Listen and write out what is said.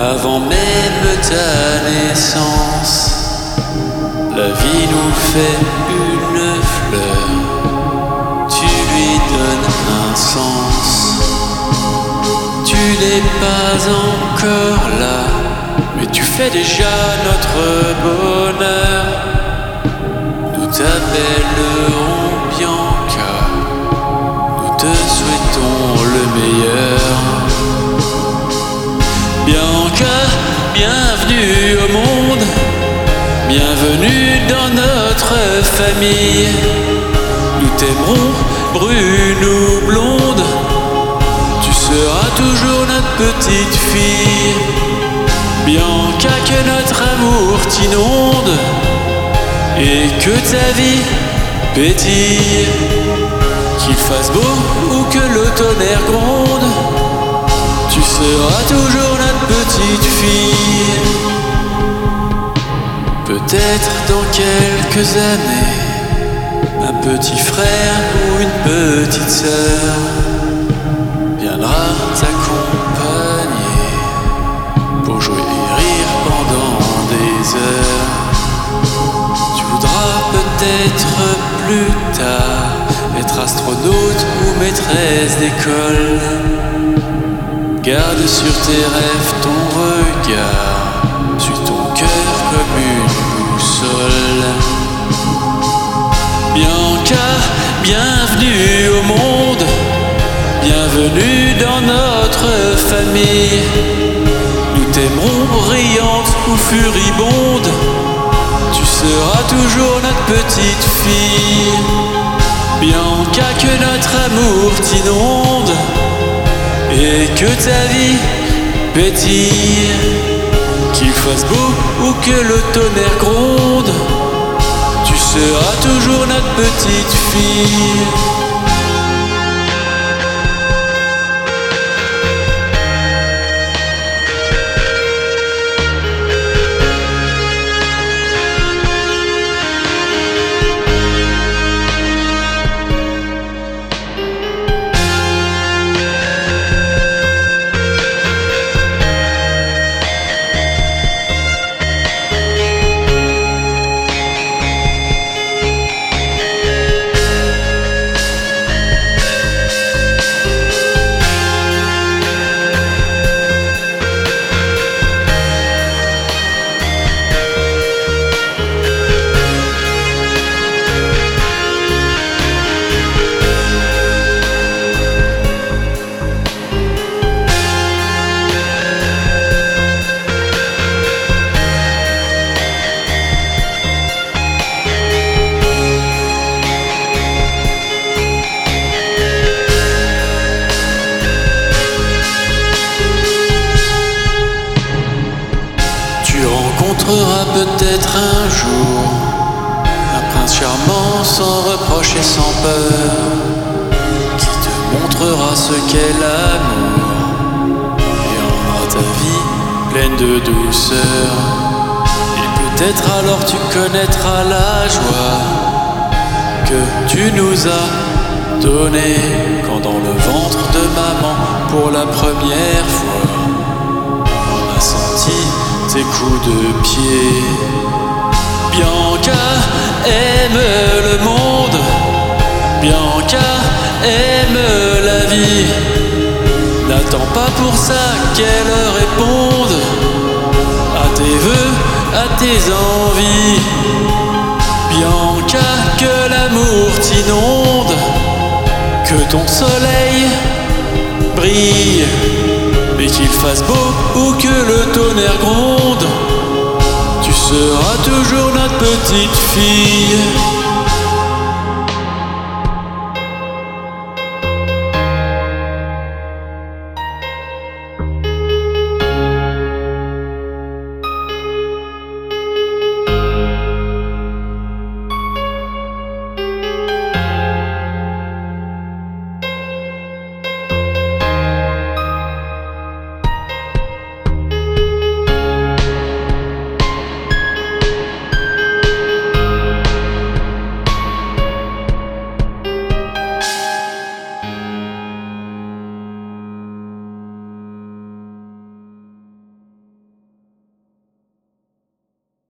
avant même ta naissance. La vie nous fait une fleur, tu lui donnes un sens. Tu n'es pas encore là, mais tu fais déjà notre bonheur. Nous t'appellerons Bianca, nous te souhaitons le meilleur. Bianca, bienvenue au monde, bienvenue dans notre famille. Nous t'aimerons, brune ou blonde, tu seras toujours notre petite fille. Bianca, que notre amour t'inonde et que ta vie pétille. Qu'il fasse beau ou que le tonnerre gronde, tu seras toujours notre petite fille. Peut-être dans quelques années, un petit frère ou une petite sœur viendra t'accompagner pour jouer et rire pendant des heures. Tu voudras peut-être plus tard être astronaute ou maîtresse d'école. Garde sur tes rêves ton regard, suis ton cœur comme une boussole. Bianca, bienvenue au monde, bienvenue dans notre famille. Nous t'aimerons riante ou furibonde, tu seras toujours notre petite fille. Bianca, que notre amour t'inonde et que ta vie pétille. Qu'il fasse beau ou que le tonnerre gronde, tu seras toujours notre petite fille. Tu rencontreras peut-être un jour un prince charmant sans reproche et sans peur, qui te montrera ce qu'est l'amour et rendra ta vie pleine de douceur. Et peut-être alors tu connaîtras la joie que tu nous as donnée quand dans le ventre de maman pour la première fois on a senti tes coups de pied. Bianca aime le monde, Bianca aime la vie. N'attends pas pour ça qu'elle réponde à tes vœux, à tes envies. Bianca, que l'amour t'inonde, que ton soleil brille, mais qu'il fasse beau ou que le tonnerre gronde, tu seras toujours notre petite fille.